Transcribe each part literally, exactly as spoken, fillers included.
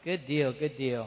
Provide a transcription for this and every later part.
Good deal, good deal.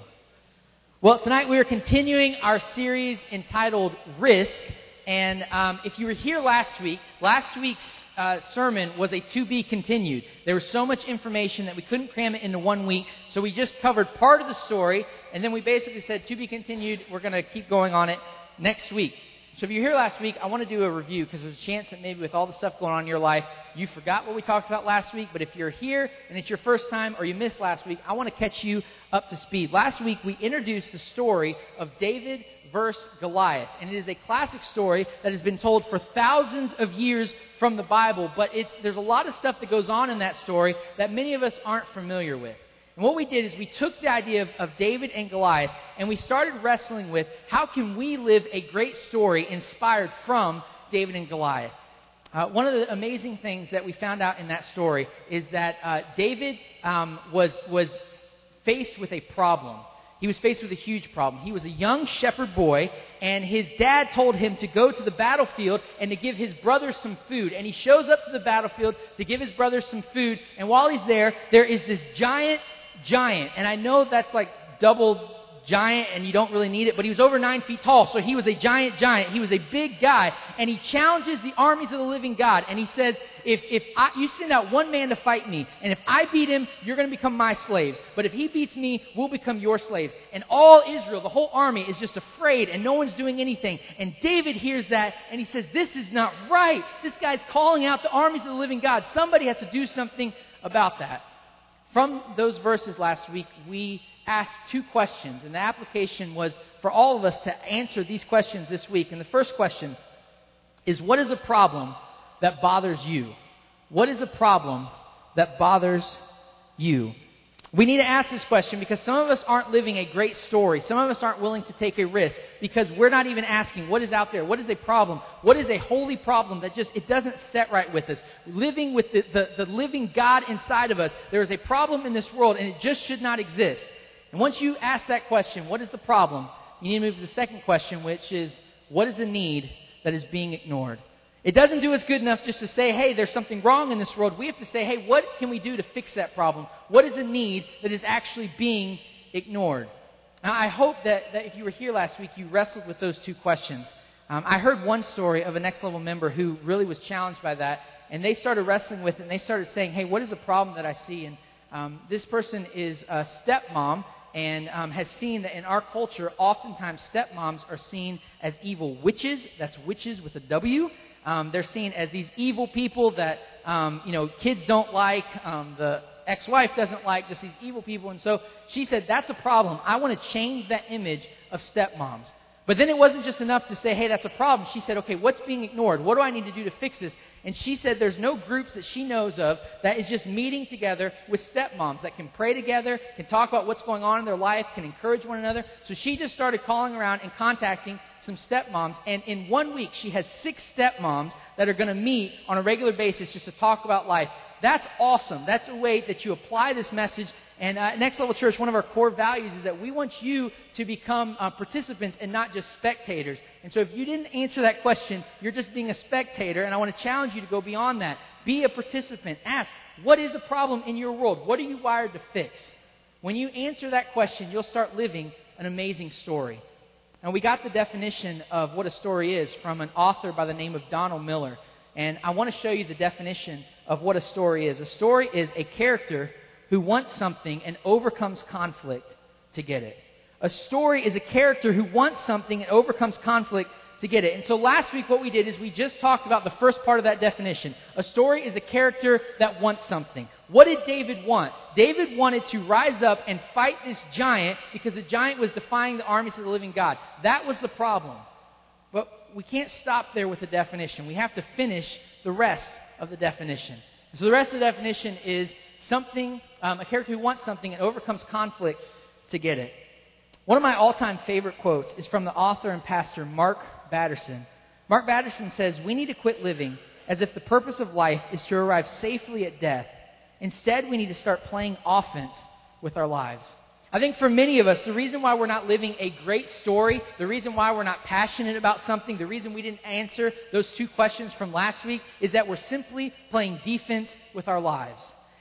Well, tonight we are continuing our series entitled Risk. And um, if you were here last week, last week's uh, sermon was a to be continued. There was so much information that we couldn't cram it into one week, so we just covered part of the story, and then we basically said to be continued. We're going to keep going on it next week. So if you were here last week, I want to do a review because there's a chance that maybe with all the stuff going on in your life, you forgot what we talked about last week. But if you're here and it's your first time or you missed last week, I want to catch you up to speed. Last week, we introduced the story of David versus Goliath. And it is a classic story that has been told for thousands of years from the Bible. But it's there's a lot of stuff that goes on in that story that many of us aren't familiar with. And what we did is we took the idea of, of David and Goliath and we started wrestling with how can we live a great story inspired from David and Goliath. Uh, one of the amazing things that we found out in that story is that uh, David um, was was faced with a problem. He was faced with a huge problem. He was a young shepherd boy, and his dad told him to go to the battlefield and to give his brothers some food. And he shows up to the battlefield to give his brothers some food, and while he's there, there is this giant giant. And I know that's like double giant and you don't really need it, but he was over nine feet tall, so he was a giant giant. He was a big guy, and he challenges the armies of the living God. And he says, if if I, you send out one man to fight me, and if I beat him, you're going to become my slaves. But if he beats me, we'll become your slaves. And all Israel, the whole army, is just afraid, and no one's doing anything. And David hears that, and he says, this is not right. This guy's calling out the armies of the living God. Somebody has to do something about that. From those verses last week, we asked two questions, and the application was for all of us to answer these questions this week. And the first question is, what is a problem that bothers you? What is a problem that bothers you? We need to ask this question because some of us aren't living a great story. Some of us aren't willing to take a risk because we're not even asking what is out there. What is a problem? What is a holy problem that just, it doesn't set right with us? Living with the, the, the living God inside of us. There is a problem in this world and it just should not exist. And once you ask that question, what is the problem? You need to move to the second question, which is, what is a need that is being ignored? It doesn't do us good enough just to say, hey, there's something wrong in this world. We have to say, hey, what can we do to fix that problem? What is a need that is actually being ignored? Now, I hope that, that if you were here last week, you wrestled with those two questions. Um, I heard one story of a Next Level member who really was challenged by that, and they started wrestling with it, and they started saying, hey, what is a problem that I see? And um, this person is a stepmom, and um, has seen that in our culture, oftentimes stepmoms are seen as evil witches. That's witches with a W. Um, they're seen as these evil people that, um, you know, kids don't like, um, the ex-wife doesn't like, just these evil people. And so she said, that's a problem. I want to change that image of stepmoms. But then it wasn't just enough to say, hey, that's a problem. She said, okay, what's being ignored? What do I need to do to fix this? And she said there's no groups that she knows of that is just meeting together with stepmoms that can pray together, can talk about what's going on in their life, can encourage one another. So she just started calling around and contacting some stepmoms. And in one week, she has six stepmoms that are going to meet on a regular basis just to talk about life. That's awesome. That's a way that you apply this message. And uh, Next Level Church, one of our core values is that we want you to become uh, participants and not just spectators. And so if you didn't answer that question, you're just being a spectator, and I want to challenge you to go beyond that. Be a participant. Ask, what is a problem in your world? What are you wired to fix? When you answer that question, you'll start living an amazing story. And we got the definition of what a story is from an author by the name of Donald Miller. And I want to show you the definition of what a story is. A story is a character who wants something and overcomes conflict to get it. A story is a character who wants something and overcomes conflict to get it. And so last week what we did is we just talked about the first part of that definition. A story is a character that wants something. What did David want? David wanted to rise up and fight this giant because the giant was defying the armies of the living God. That was the problem. But we can't stop there with the definition. We have to finish the rest of the definition. And so the rest of the definition is something, um, a character who wants something and overcomes conflict to get it. One of my all-time favorite quotes is from the author and pastor Mark Batterson. Mark Batterson says, we need to quit living as if the purpose of life is to arrive safely at death. Instead, we need to start playing offense with our lives. I think for many of us, the reason why we're not living a great story, the reason why we're not passionate about something, the reason we didn't answer those two questions from last week is that we're simply playing defense with our lives.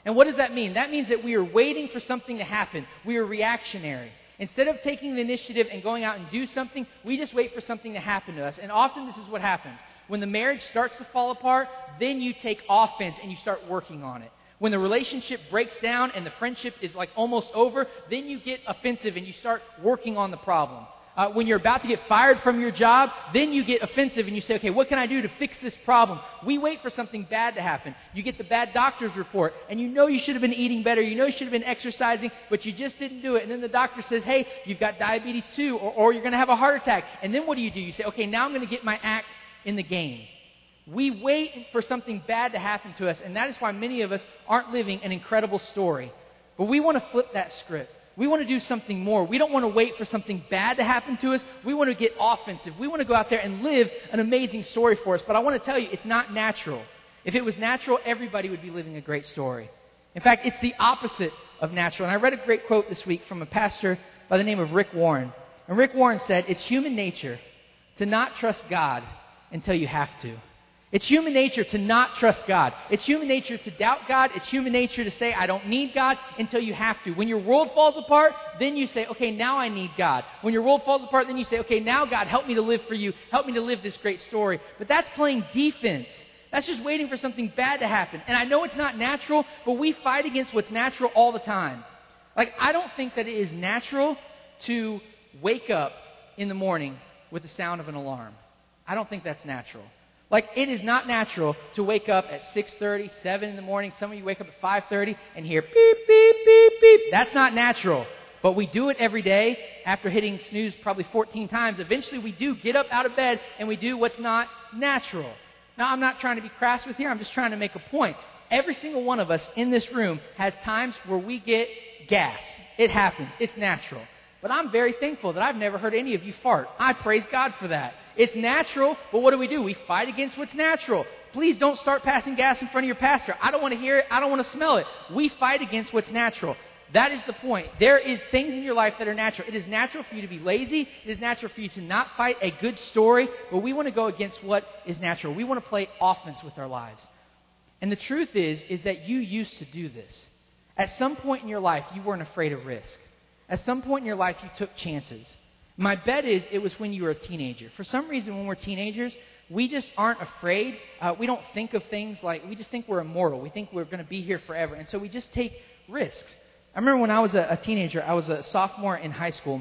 And what does that mean? That means that we are waiting for something to happen. We are reactionary. Instead of taking the initiative and going out and do something, we just wait for something to happen to us. And often this is what happens. When the marriage starts to fall apart, then you take offense and you start working on it. When the relationship breaks down and the friendship is like almost over, then you get offensive and you start working on the problem. Uh, when you're about to get fired from your job, then you get offensive and you say, okay, what can I do to fix this problem? We wait for something bad to happen. You get the bad doctor's report, and you know you should have been eating better, you know you should have been exercising, but you just didn't do it. And then the doctor says, hey, you've got diabetes too, or, or you're going to have a heart attack. And then what do you do? You say, okay, now I'm going to get my act in the game. We wait for something bad to happen to us, and that is why many of us aren't living an incredible story. But we want to flip that script. We want to do something more. We don't want to wait for something bad to happen to us. We want to get offensive. We want to go out there and live an amazing story for us. But I want to tell you, it's not natural. If it was natural, everybody would be living a great story. In fact, it's the opposite of natural. And I read a great quote this week from a pastor by the name of Rick Warren. And Rick Warren said, it's human nature to not trust God until you have to. It's human nature to not trust God. It's human nature to doubt God. It's human nature to say, I don't need God until you have to. When your world falls apart, then you say, okay, now I need God. When your world falls apart, then you say, okay, now God, help me to live for you. Help me to live this great story. But that's playing defense. That's just waiting for something bad to happen. And I know it's not natural, but we fight against what's natural all the time. Like, I don't think that it is natural to wake up in the morning with the sound of an alarm. I don't think that's natural. Like, it is not natural to wake up at six thirty, seven in the morning. Some of you wake up at five thirty and hear beep, beep, beep, beep. That's not natural. But we do it every day after hitting snooze probably fourteen times. Eventually, we do get up out of bed and we do what's not natural. Now, I'm not trying to be crass with you. I'm just trying to make a point. Every single one of us in this room has times where we get gas. It happens. It's natural. But I'm very thankful that I've never heard any of you fart. I praise God for that. It's natural, but what do we do? We fight against what's natural. Please don't start passing gas in front of your pastor. I don't want to hear it. I don't want to smell it. We fight against what's natural. That is the point. There is things in your life that are natural. It is natural for you to be lazy. It is natural for you to not fight a good story, but we want to go against what is natural. We want to play offense with our lives. And the truth is, is that you used to do this. At some point in your life, you weren't afraid of risk. At some point in your life, you took chances. My bet is it was when you were a teenager. For some reason, when we're teenagers, we just aren't afraid. Uh, we don't think of things like, we just think we're immortal. We think we're going to be here forever. And so we just take risks. I remember when I was a, a teenager, I was a sophomore in high school,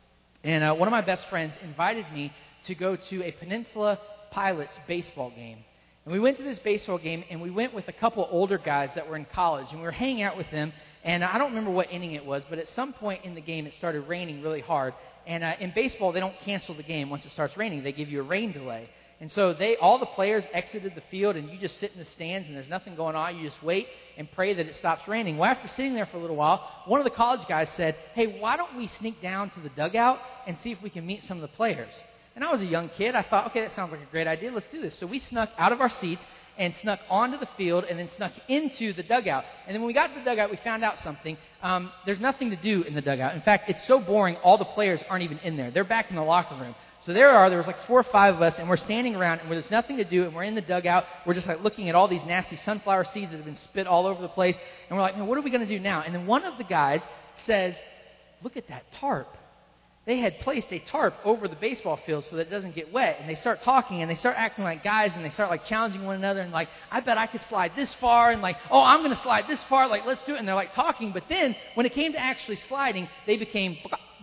and uh, one of my best friends invited me to go to a Peninsula Pilots baseball game. And we went to this baseball game, and we went with a couple older guys that were in college, and we were hanging out with them. And I don't remember what inning it was, but at some point in the game, it started raining really hard. And uh, in baseball, they don't cancel the game once it starts raining. They give you a rain delay. And so they, all the players exited the field, and you just sit in the stands, and there's nothing going on. You just wait and pray that it stops raining. Well, after sitting there for a little while, one of the college guys said, hey, why don't we sneak down to the dugout and see if we can meet some of the players? And I was a young kid. I thought, okay, that sounds like a great idea. Let's do this. So we snuck out of our seats and snuck onto the field and then snuck into the dugout. And then when we got to the dugout, we found out something. Um, there's nothing to do in the dugout. In fact, it's so boring, all the players aren't even in there. They're back in the locker room. So there are, there was like four or five of us, and we're standing around, and there's nothing to do, and we're in the dugout. We're just like looking at all these nasty sunflower seeds that have been spit all over the place. And we're like, man, what are we going to do now? And then one of the guys says, look at that tarp. They had placed a tarp over the baseball field so that it doesn't get wet. And they start talking, and they start acting like guys, and they start like challenging one another, and like, I bet I could slide this far, and like, oh, I'm going to slide this far, like, let's do it. And they're like talking, but then when it came to actually sliding, they became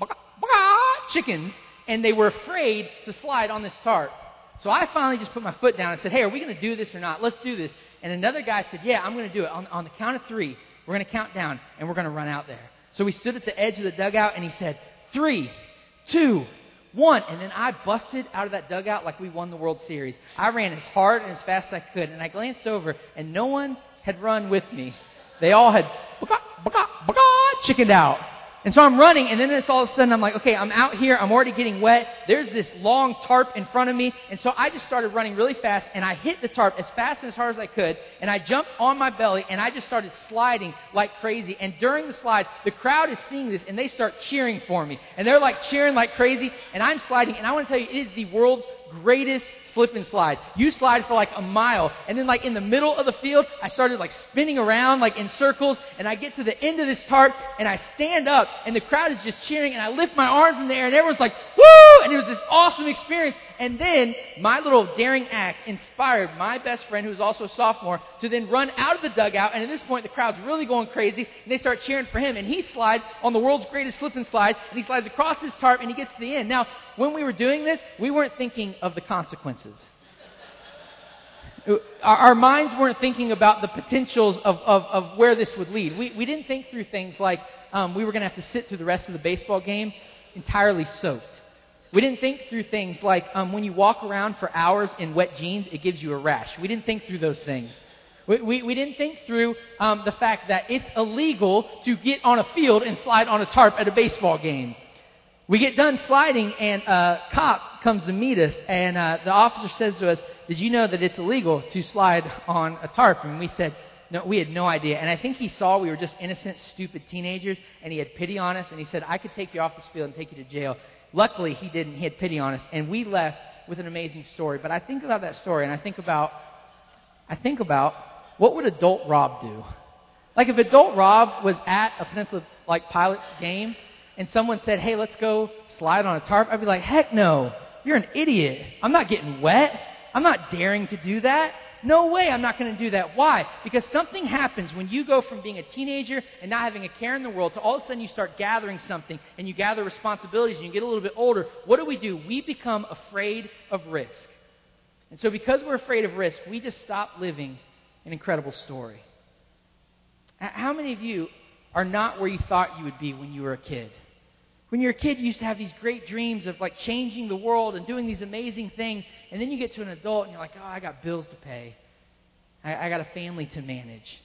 chickens, and they were afraid to slide on this tarp. So I finally just put my foot down and said, hey, are we going to do this or not? Let's do this. And another guy said, yeah, I'm going to do it. On, on the count of three, we're going to count down, and we're going to run out there. So we stood at the edge of the dugout, and he said, three, two, one. And then I busted out of that dugout like we won the World Series. I ran as hard and as fast as I could, and I glanced over, and no one had run with me. They all had chickened out. And so I'm running, and then it's all of a sudden I'm like, okay, I'm out here. I'm already getting wet. There's this long tarp in front of me. And so I just started running really fast, and I hit the tarp as fast and as hard as I could. And I jumped on my belly, and I just started sliding like crazy. And during the slide, the crowd is seeing this, and they start cheering for me. And they're like cheering like crazy, and I'm sliding. And I want to tell you, it is the world's greatest slip and slide. You slide for like a mile, and then like in the middle of the field, I started like spinning around like in circles, and I get to the end of this tarp, and I stand up, and the crowd is just cheering, and I lift my arms in the air, and everyone's like, woo! And it was this awesome experience. And then my little daring act inspired my best friend, who was also a sophomore, to then run out of the dugout, and at this point the crowd's really going crazy, and they start cheering for him, and he slides on the world's greatest slip and slide, and he slides across this tarp, and he gets to the end. Now, when we were doing this, we weren't thinking of the consequences. Our, our minds weren't thinking about the potentials of, of, of where this would lead. We, we didn't think through things like um, we were going to have to sit through the rest of the baseball game entirely soaked. We didn't think through things like um, when you walk around for hours in wet jeans, it gives you a rash. We didn't think through those things. We, we, we didn't think through um, the fact that it's illegal to get on a field and slide on a tarp at a baseball game. We get done sliding, and a cop comes to meet us, and uh, the officer says to us, did you know that it's illegal to slide on a tarp? And we said, no, we had no idea. And I think he saw we were just innocent, stupid teenagers, and he had pity on us, and he said, I could take you off this field and take you to jail. Luckily, he didn't. He had pity on us, and we left with an amazing story. But I think about that story, and I think about, I think about, what would adult Rob do? Like if adult Rob was at a Peninsula like Pilots game, and someone said, hey, let's go slide on a tarp, I'd be like, heck no, you're an idiot. I'm not getting wet. I'm not daring to do that. No way I'm not going to do that. Why? Because something happens when you go from being a teenager and not having a care in the world to all of a sudden you start gathering something and you gather responsibilities and you get a little bit older. What do we do? We become afraid of risk. And so because we're afraid of risk, we just stop living an incredible story. How many of you are not where you thought you would be when you were a kid? When you're a kid, you used to have these great dreams of like changing the world and doing these amazing things. And then you get to an adult and you're like, oh, I got bills to pay. I, I got a family to manage.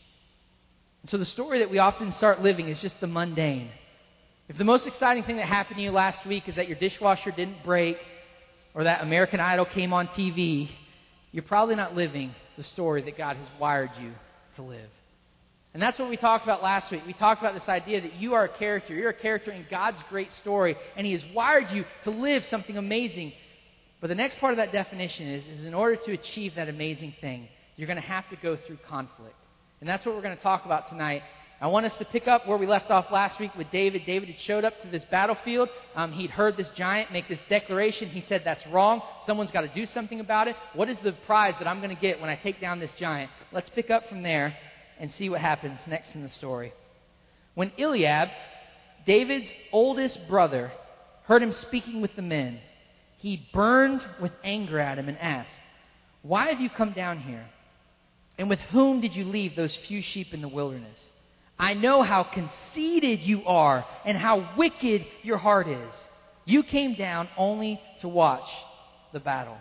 And so the story that we often start living is just the mundane. If the most exciting thing that happened to you last week is that your dishwasher didn't break or that American Idol came on T V, you're probably not living the story that God has wired you to live. And that's what we talked about last week. We talked about this idea that you are a character. You're a character in God's great story, and He has wired you to live something amazing. But the next part of that definition is, is in order to achieve that amazing thing, you're going to have to go through conflict. And that's what we're going to talk about tonight. I want us to pick up where we left off last week with David. David had showed up to this battlefield. Um, he'd heard this giant make this declaration. He said, that's wrong. Someone's got to do something about it. What is the prize that I'm going to get when I take down this giant? Let's pick up from there and see what happens next in the story. When Eliab, David's oldest brother, heard him speaking with the men, he burned with anger at him and asked, why have you come down here? And with whom did you leave those few sheep in the wilderness? I know how conceited you are and how wicked your heart is. You came down only to watch the battle.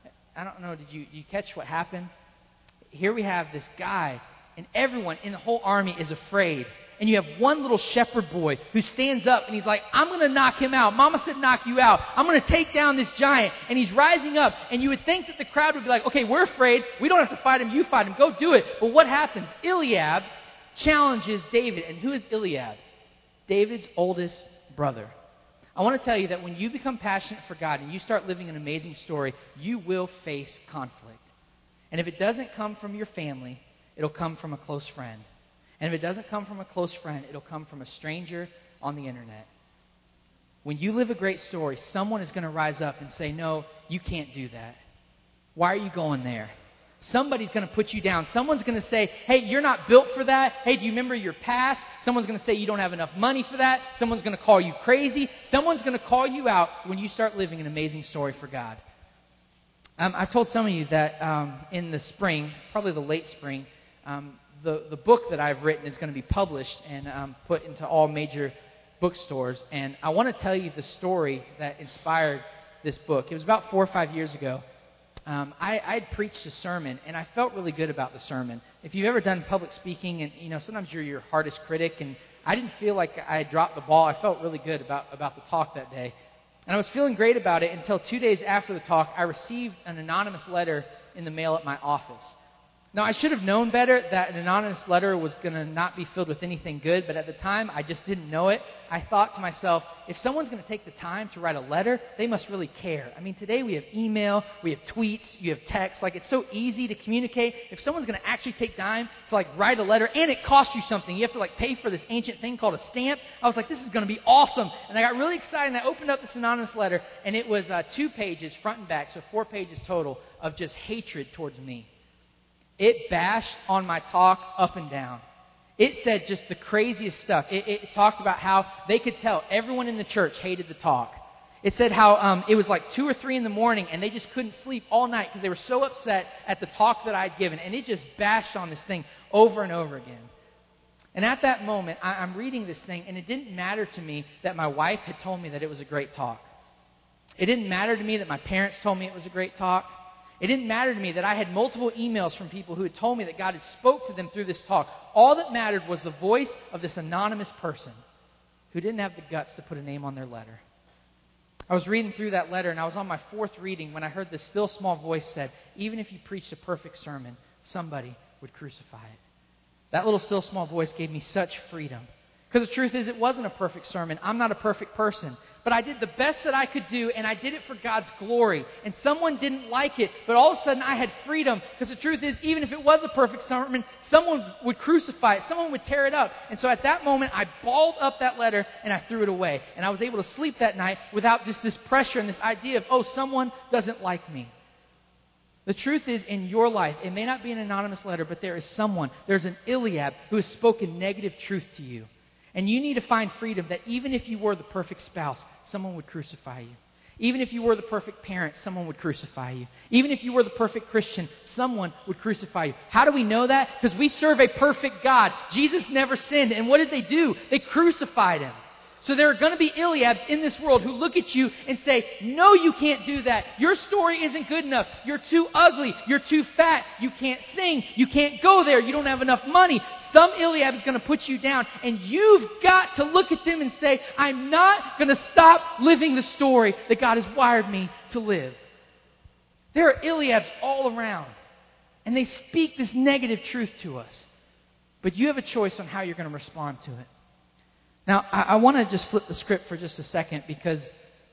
I don't know, did you, did you catch what happened? Here we have this guy, and everyone in the whole army is afraid. And you have one little shepherd boy who stands up and he's like, I'm going to knock him out. Mama said knock you out. I'm going to take down this giant. And he's rising up. And you would think that the crowd would be like, okay, we're afraid. We don't have to fight him. You fight him. Go do it. But what happens? Eliab challenges David. And who is Eliab? David's oldest brother. I want to tell you that when you become passionate for God and you start living an amazing story, you will face conflict. And if it doesn't come from your family, it'll come from a close friend. And if it doesn't come from a close friend, it'll come from a stranger on the internet. When you live a great story, someone is going to rise up and say, no, you can't do that. Why are you going there? Somebody's going to put you down. Someone's going to say, hey, you're not built for that. Hey, do you remember your past? Someone's going to say you don't have enough money for that. Someone's going to call you crazy. Someone's going to call you out when you start living an amazing story for God. Um, I've told some of you that um, in the spring, probably the late spring, um, the, the book that I've written is going to be published and um, put into all major bookstores. And I want to tell you the story that inspired this book. It was about four or five years ago. Um, I I'd preached a sermon, and I felt really good about the sermon. If you've ever done public speaking, and you know sometimes you're your hardest critic, and I didn't feel like I had dropped the ball. I felt really good about, about the talk that day. And I was feeling great about it until two days after the talk, I received an anonymous letter in the mail at my office. Now, I should have known better that an anonymous letter was going to not be filled with anything good, but at the time, I just didn't know it. I thought to myself, if someone's going to take the time to write a letter, they must really care. I mean, today we have email, we have tweets, you have text. Like, it's so easy to communicate. If someone's going to actually take time to, like, write a letter, and it costs you something, you have to, like, pay for this ancient thing called a stamp. I was like, this is going to be awesome. And I got really excited, and I opened up this anonymous letter, and it was uh, two pages, front and back, so four pages total, of just hatred towards me. It bashed on my talk up and down. It said just the craziest stuff. It, it talked about how they could tell everyone in the church hated the talk. It said how um, it was like two or three in the morning and they just couldn't sleep all night because they were so upset at the talk that I'd given. And it just bashed on this thing over and over again. And at that moment, I, I'm reading this thing, and it didn't matter to me that my wife had told me that it was a great talk. It didn't matter to me that my parents told me it was a great talk. It didn't matter to me that I had multiple emails from people who had told me that God had spoke to them through this talk. All that mattered was the voice of this anonymous person who didn't have the guts to put a name on their letter. I was reading through that letter, and I was on my fourth reading when I heard this still small voice said, even if you preached a perfect sermon, somebody would crucify it. That little still small voice gave me such freedom. Because the truth is, it wasn't a perfect sermon. I'm not a perfect person. But I did the best that I could do, and I did it for God's glory. And someone didn't like it, but all of a sudden I had freedom. Because the truth is, even if it was a perfect sermon, someone would crucify it. Someone would tear it up. And so at that moment, I balled up that letter, and I threw it away. And I was able to sleep that night without just this pressure and this idea of, oh, someone doesn't like me. The truth is, in your life, it may not be an anonymous letter, but there is someone, there's an Eliab who has spoken negative truth to you. And you need to find freedom that even if you were the perfect spouse, someone would crucify you. Even if you were the perfect parent, someone would crucify you. Even if you were the perfect Christian, someone would crucify you. How do we know that? Because we serve a perfect God. Jesus never sinned. And what did they do? They crucified him. So there are going to be Eliabs in this world who look at you and say, no, you can't do that. Your story isn't good enough. You're too ugly. You're too fat. You can't sing. You can't go there. You don't have enough money. Some Eliab is going to put you down. And you've got to look at them and say, I'm not going to stop living the story that God has wired me to live. There are Eliabs all around. And they speak this negative truth to us. But you have a choice on how you're going to respond to it. Now, I, I want to just flip the script for just a second, because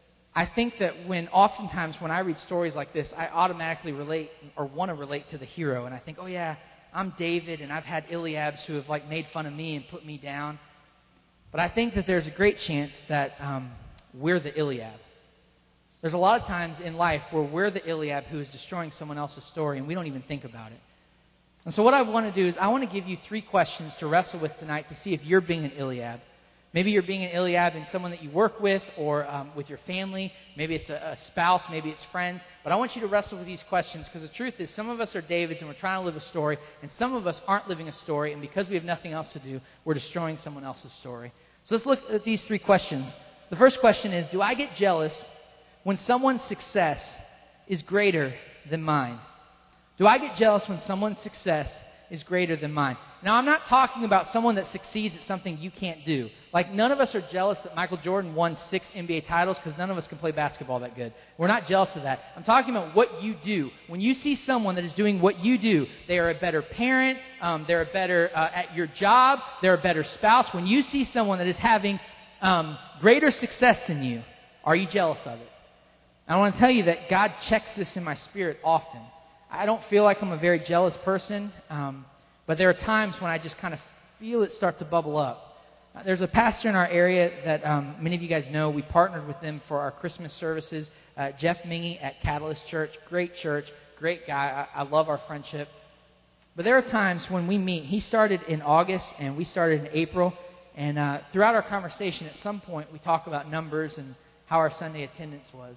I think that when oftentimes when I read stories like this, I automatically relate or want to relate to the hero. And I think, oh yeah, I'm David, and I've had Eliabs who have like made fun of me and put me down. But I think that there's a great chance that um, we're the Eliab. There's a lot of times in life where we're the Eliab who is destroying someone else's story, and we don't even think about it. And so what I want to do is I want to give you three questions to wrestle with tonight to see if you're being an Eliab. Maybe you're being an Eliab in someone that you work with or um, with your family. Maybe it's a, a spouse. Maybe it's friends. But I want you to wrestle with these questions, because the truth is some of us are Davids and we're trying to live a story, and some of us aren't living a story, and because we have nothing else to do, we're destroying someone else's story. So let's look at these three questions. The first question is, do I get jealous when someone's success is greater than mine? Do I get jealous when someone's success is greater than mine? Now, I'm not talking about someone that succeeds at something you can't do. Like, none of us are jealous that Michael Jordan won six N B A titles, because none of us can play basketball that good. We're not jealous of that. I'm talking about what you do. When you see someone that is doing what you do, they are a better parent, um, they're a better uh, at your job, they're a better spouse. When you see someone that is having um, greater success than you, are you jealous of it? I want to tell you that God checks this in my spirit often. I don't feel like I'm a very jealous person, um, but there are times when I just kind of feel it start to bubble up. Uh, there's a pastor in our area that um, many of you guys know. We partnered with them for our Christmas services. Uh, Jeff Mingy at Catalyst Church. Great church, great guy. I, I love our friendship. But there are times when we meet. He started in August and we started in April. And uh, throughout our conversation, at some point, we talk about numbers and how our Sunday attendance was.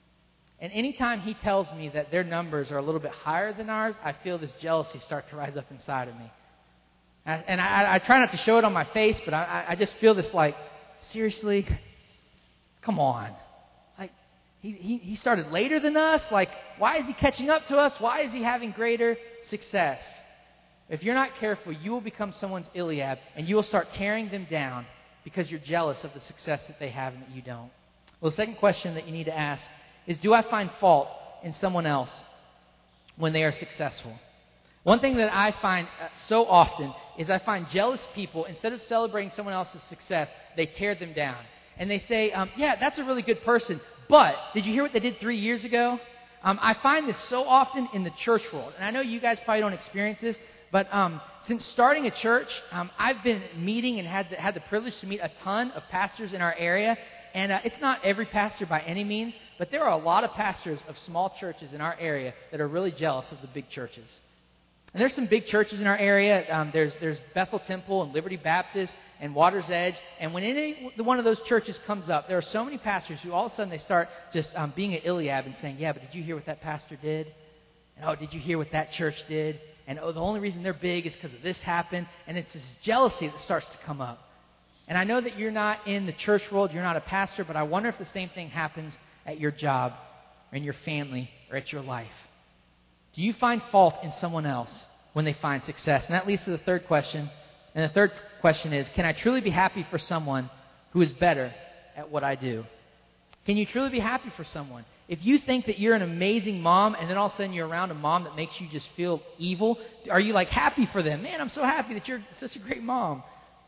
And anytime he tells me that their numbers are a little bit higher than ours, I feel this jealousy start to rise up inside of me. And, and I, I try not to show it on my face, but I, I just feel this like, seriously? Come on. Like, he, he, he started later than us? Like, why is he catching up to us? Why is he having greater success? If you're not careful, you will become someone's Eliab, and you will start tearing them down because you're jealous of the success that they have and that you don't. Well, the second question that you need to ask is, do I find fault in someone else when they are successful? One thing that I find uh, so often is I find jealous people, instead of celebrating someone else's success, they tear them down. And they say, um, yeah, that's a really good person, but did you hear what they did three years ago? Um, I find this so often in the church world. And I know you guys probably don't experience this, but um, since starting a church, um, I've been meeting and had the, had the privilege to meet a ton of pastors in our area. And uh, it's not every pastor by any means, but there are a lot of pastors of small churches in our area that are really jealous of the big churches. And there's some big churches in our area. Um, there's there's Bethel Temple and Liberty Baptist and Water's Edge. And when any one of those churches comes up, there are so many pastors who all of a sudden they start just um, being an Eliab and saying, yeah, but did you hear what that pastor did? And oh, did you hear what that church did? And oh, the only reason they're big is because of this happened. And it's this jealousy that starts to come up. And I know that you're not in the church world, you're not a pastor, but I wonder if the same thing happens at your job or in your family or at your life. Do you find fault in someone else when they find success? And that leads to the third question. And the third question is, can I truly be happy for someone who is better at what I do? Can you truly be happy for someone? If you think that you're an amazing mom and then all of a sudden you're around a mom that makes you just feel evil, are you like happy for them? Man, I'm so happy that you're such a great mom.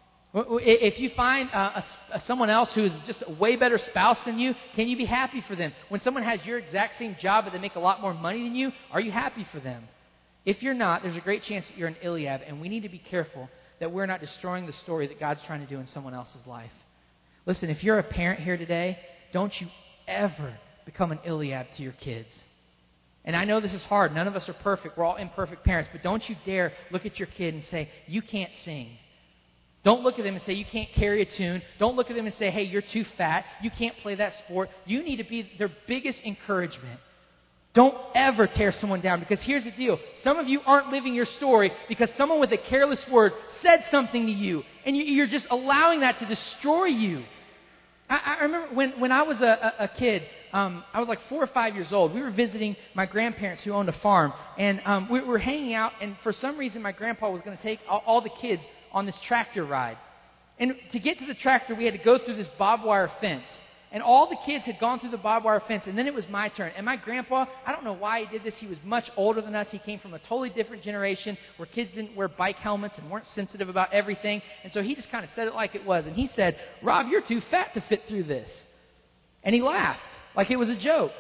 If you find uh, a, someone else who is just a way better spouse than you, can you be happy for them? When someone has your exact same job but they make a lot more money than you, are you happy for them? If you're not, there's a great chance that you're an Eliab, and we need to be careful that we're not destroying the story that God's trying to do in someone else's life. Listen, if you're a parent here today, don't you ever become an Eliab to your kids. And I know this is hard. None of us are perfect. We're all imperfect parents. But don't you dare look at your kid and say, you can't sing. Don't look at them and say, you can't carry a tune. Don't look at them and say, hey, you're too fat. You can't play that sport. You need to be their biggest encouragement. Don't ever tear someone down, because here's the deal. Some of you aren't living your story because someone with a careless word said something to you, and you, you're just allowing that to destroy you. I, I remember when, when I was a, a, a kid, um, I was like four or five years old. We were visiting my grandparents who owned a farm, and um, we were hanging out, and for some reason my grandpa was going to take all, all the kids on this tractor ride. And to get to the tractor, we had to go through this barbed wire fence. And all the kids had gone through the barbed wire fence, and then it was my turn. And my grandpa, I don't know why he did this. He was much older than us. He came from a totally different generation where kids didn't wear bike helmets and weren't sensitive about everything. And so he just kind of said it like it was. And he said, Rob, you're too fat to fit through this. And he laughed like it was a joke.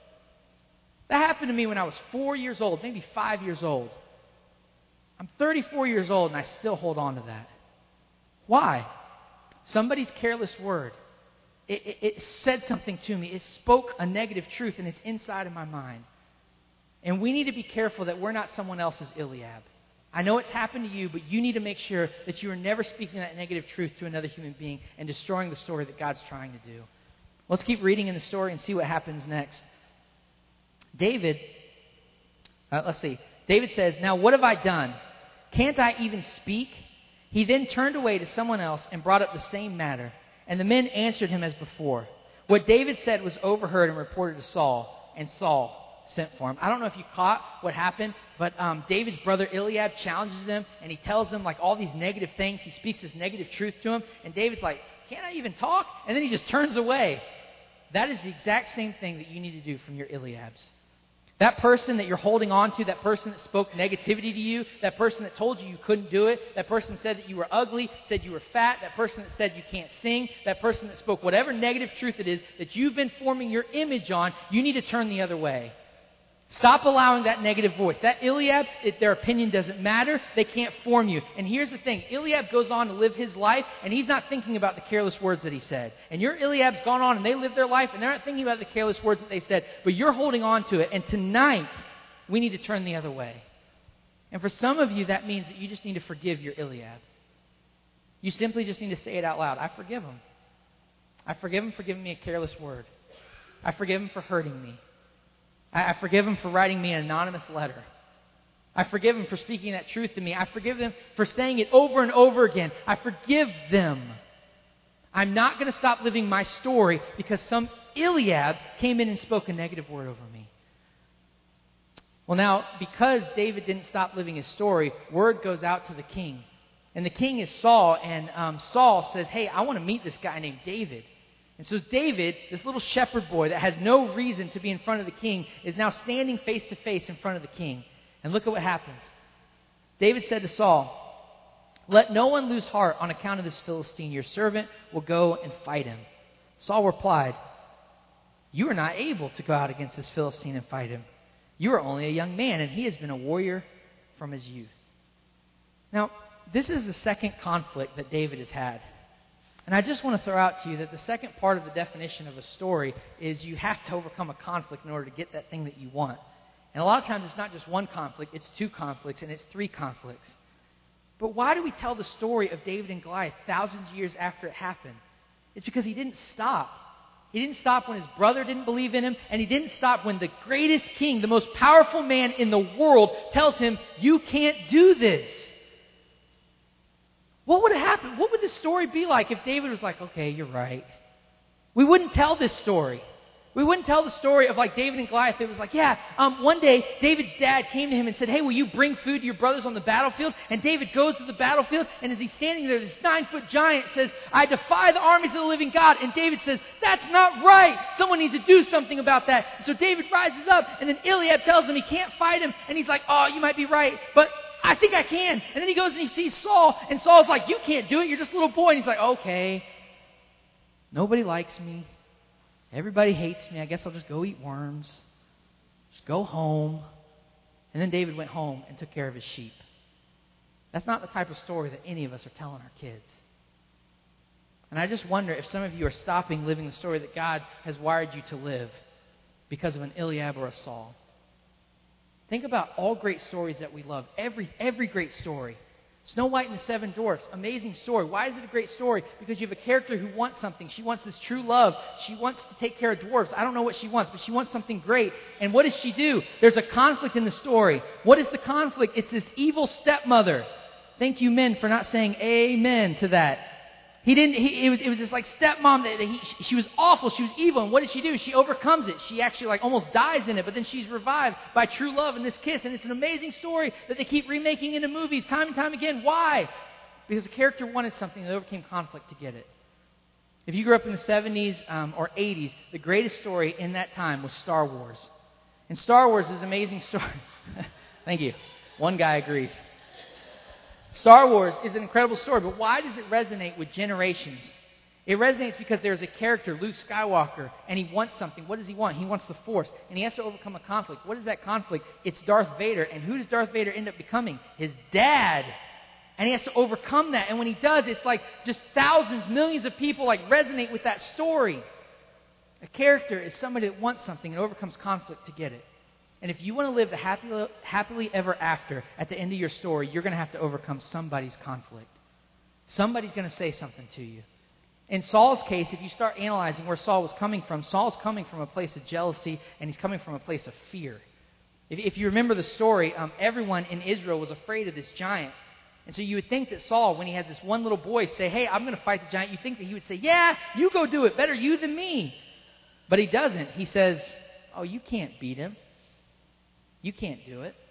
That happened to me when I was four years old, maybe five years old. I'm thirty-four years old, and I still hold on to that. Why? Somebody's careless word. It, it, it said something to me. It spoke a negative truth, and it's inside of my mind. And we need to be careful that we're not someone else's Eliab. I know it's happened to you, but you need to make sure that you are never speaking that negative truth to another human being and destroying the story that God's trying to do. Let's keep reading in the story and see what happens next. David, uh, let's see. David says, now what have I done? Can't I even speak? He then turned away to someone else and brought up the same matter. And the men answered him as before. What David said was overheard and reported to Saul, and Saul sent for him. I don't know if you caught what happened, but um, David's brother Eliab challenges him, and he tells him like all these negative things. He speaks this negative truth to him, and David's like, can't I even talk? And then he just turns away. That is the exact same thing that you need to do from your Eliabs. That person that you're holding on to, that person that spoke negativity to you, that person that told you you couldn't do it, that person said that you were ugly, said you were fat, that person that said you can't sing, that person that spoke whatever negative truth it is that you've been forming your image on, you need to turn the other way. Stop allowing that negative voice. That Eliab, if their opinion doesn't matter, they can't form you. And here's the thing. Eliab goes on to live his life, and he's not thinking about the careless words that he said. And your Eliab's gone on, and they live their life, and they're not thinking about the careless words that they said. But you're holding on to it. And tonight, we need to turn the other way. And for some of you, that means that you just need to forgive your Eliab. You simply just need to say it out loud. I forgive him. I forgive him for giving me a careless word. I forgive him for hurting me. I forgive him for writing me an anonymous letter. I forgive him for speaking that truth to me. I forgive them for saying it over and over again. I forgive them. I'm not going to stop living my story because some Eliab came in and spoke a negative word over me. Well, now, because David didn't stop living his story, word goes out to the king. And the king is Saul, and um, Saul says, hey, I want to meet this guy named David. And so David, this little shepherd boy that has no reason to be in front of the king, is now standing face to face in front of the king. And look at what happens. David said to Saul, "Let no one lose heart on account of this Philistine. Your servant will go and fight him." Saul replied, "You are not able to go out against this Philistine and fight him. You are only a young man, and he has been a warrior from his youth." Now, this is the second conflict that David has had. And I just want to throw out to you that the second part of the definition of a story is you have to overcome a conflict in order to get that thing that you want. And a lot of times it's not just one conflict, it's two conflicts, and it's three conflicts. But why do we tell the story of David and Goliath thousands of years after it happened? It's because he didn't stop. He didn't stop when his brother didn't believe in him, and he didn't stop when the greatest king, the most powerful man in the world, tells him, "You can't do this." What would have happened? What would the story be like if David was like, "Okay, you're right"? We wouldn't tell this story. We wouldn't tell the story of like David and Goliath. It was like, yeah, um, one day David's dad came to him and said, "Hey, will you bring food to your brothers on the battlefield?" And David goes to the battlefield, and as he's standing there, this nine-foot giant says, "I defy the armies of the living God." And David says, "That's not right. Someone needs to do something about that." So David rises up, and then Eliab tells him he can't fight him, and he's like, "Oh, you might be right, but I think I can." And then he goes and he sees Saul, and Saul's like, "You can't do it. You're just a little boy." And he's like, "Okay, nobody likes me. Everybody hates me. I guess I'll just go eat worms. Just go home." And then David went home and took care of his sheep. That's not the type of story that any of us are telling our kids. And I just wonder if some of you are stopping living the story that God has wired you to live because of an Eliab or a Saul. Think about all great stories that we love. Every, every great story. Snow White and the Seven Dwarfs, amazing story. Why is it a great story? Because you have a character who wants something. She wants this true love. She wants to take care of dwarfs. I don't know what she wants, but she wants something great. And what does she do? There's a conflict in the story. What is the conflict? It's this evil stepmother. Thank you, men, for not saying amen to that. He didn't. He, it was. It was this like stepmom that he, she was awful. She was evil. And what does she do? She overcomes it. She actually like almost dies in it, but then she's revived by true love and this kiss. And it's an amazing story that they keep remaking into movies time and time again. Why? Because the character wanted something and overcame conflict to get it. If you grew up in the seventies um, or eighties, the greatest story in that time was Star Wars. And Star Wars is an amazing story. Thank you. One guy agrees. Star Wars is an incredible story, but why does it resonate with generations? It resonates because there's a character, Luke Skywalker, and he wants something. What does he want? He wants the Force, and he has to overcome a conflict. What is that conflict? It's Darth Vader, and who does Darth Vader end up becoming? His dad. And he has to overcome that, and when he does, it's like just thousands, millions of people like resonate with that story. A character is somebody that wants something and overcomes conflict to get it. And if you want to live the happy, happily ever after at the end of your story, you're going to have to overcome somebody's conflict. Somebody's going to say something to you. In Saul's case, if you start analyzing where Saul was coming from, Saul's coming from a place of jealousy, and he's coming from a place of fear. If, if you remember the story, um, everyone in Israel was afraid of this giant. And so you would think that Saul, when he has this one little boy say, "Hey, I'm going to fight the giant," you think that he would say, "Yeah, you go do it. Better you than me." But he doesn't. He says, "Oh, you can't beat him. You can't do it."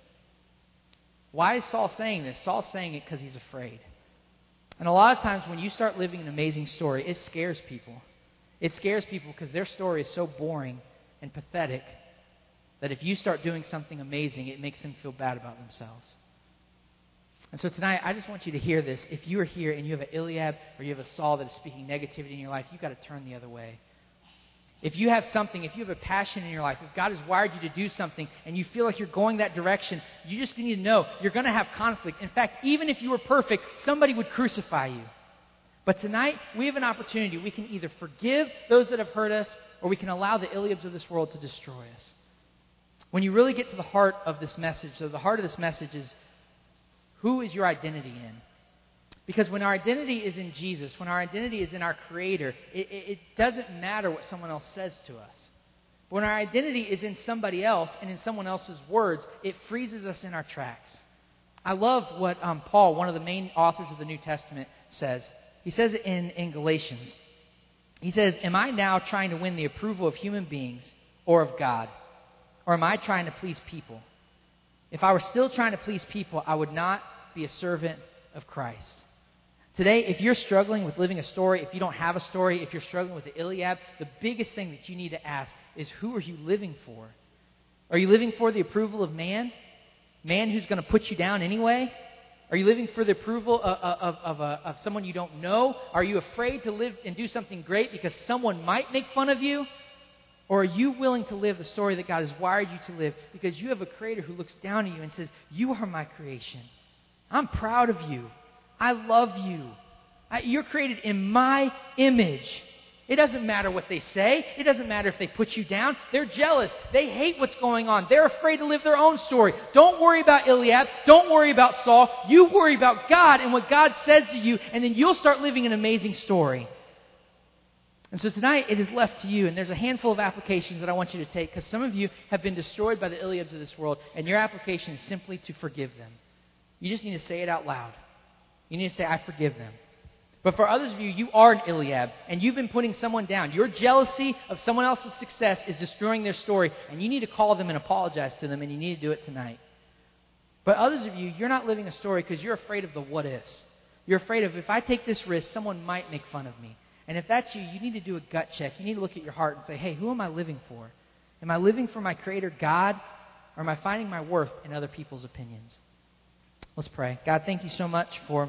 Why is Saul saying this? Saul's saying it because he's afraid. And a lot of times when you start living an amazing story, it scares people. It scares people because their story is so boring and pathetic that if you start doing something amazing, it makes them feel bad about themselves. And so tonight, I just want you to hear this. If you are here and you have an Eliab or you have a Saul that is speaking negativity in your life, you've got to turn the other way. If you have something, if you have a passion in your life, if God has wired you to do something and you feel like you're going that direction, you just need to know you're going to have conflict. In fact, even if you were perfect, somebody would crucify you. But tonight, we have an opportunity. We can either forgive those that have hurt us, or we can allow the Eliabs of this world to destroy us. When you really get to the heart of this message, so the heart of this message is, who is your identity in? Because when our identity is in Jesus, when our identity is in our Creator, it, it, it doesn't matter what someone else says to us. But when our identity is in somebody else and in someone else's words, it freezes us in our tracks. I love what um, Paul, one of the main authors of the New Testament, says. He says it in, in Galatians. He says, "Am I now trying to win the approval of human beings or of God? Or am I trying to please people? If I were still trying to please people, I would not be a servant of Christ." Today, if you're struggling with living a story, if you don't have a story, if you're struggling with the Eliab, the biggest thing that you need to ask is, who are you living for? Are you living for the approval of man? Man who's going to put you down anyway? Are you living for the approval of, of, of, of, of someone you don't know? Are you afraid to live and do something great because someone might make fun of you? Or are you willing to live the story that God has wired you to live because you have a Creator who looks down at you and says, you are my creation. I'm proud of you. I love you. I, you're created in my image. It doesn't matter what they say. It doesn't matter if they put you down. They're jealous. They hate what's going on. They're afraid to live their own story. Don't worry about Eliab. Don't worry about Saul. You worry about God and what God says to you, and then you'll start living an amazing story. And so tonight it is left to you, and there's a handful of applications that I want you to take because some of you have been destroyed by the Eliabs of this world, and your application is simply to forgive them. You just need to say it out loud. You need to say, I forgive them. But for others of you, you are an Eliab, and you've been putting someone down. Your jealousy of someone else's success is destroying their story, and you need to call them and apologize to them, and you need to do it tonight. But others of you, you're not living a story because you're afraid of the what-ifs. You're afraid of, if I take this risk, someone might make fun of me. And if that's you, you need to do a gut check. You need to look at your heart and say, hey, who am I living for? Am I living for my Creator, God, or am I finding my worth in other people's opinions? Let's pray. God, thank you so much for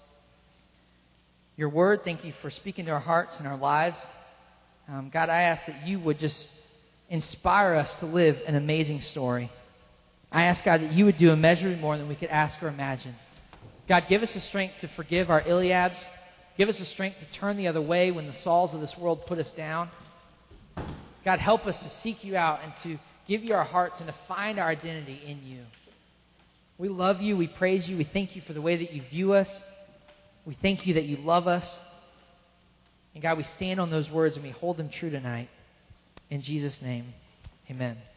your word. Thank you for speaking to our hearts and our lives. Um, God, I ask that you would just inspire us to live an amazing story. I ask, God, that you would do immeasurably more than we could ask or imagine. God, give us the strength to forgive our Eliabs. Give us the strength to turn the other way when the Sauls of this world put us down. God, help us to seek you out and to give you our hearts and to find our identity in you. We love you. We praise you. We thank you for the way that you view us. We thank you that you love us. And God, we stand on those words and we hold them true tonight. In Jesus' name, amen.